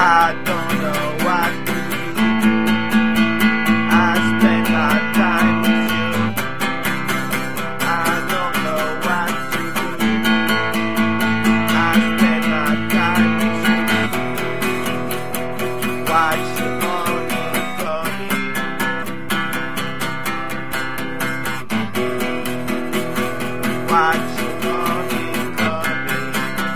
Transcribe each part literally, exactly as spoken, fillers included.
I don't know what to do. I spend my time with you. I don't know what to do. I spend my time with you. Watch the morning coming. Watch the morning coming.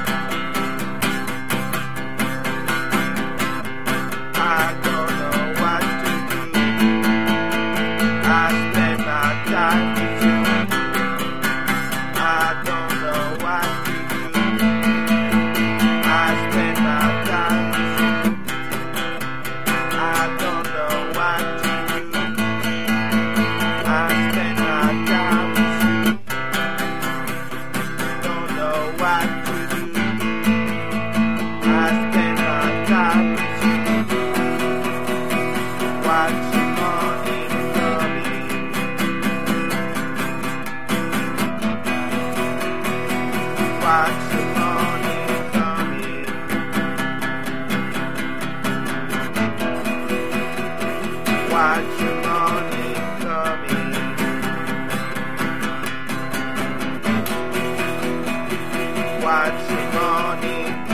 I don't know what to do. I spend my time with you. I don't know what to do. I spend my time with you. I don't know what to do. I spend my time with you. Don't know what to do. I spend my time with you. Watch the morning coming. Watch the morning coming. Watch the morning coming. Watch the morning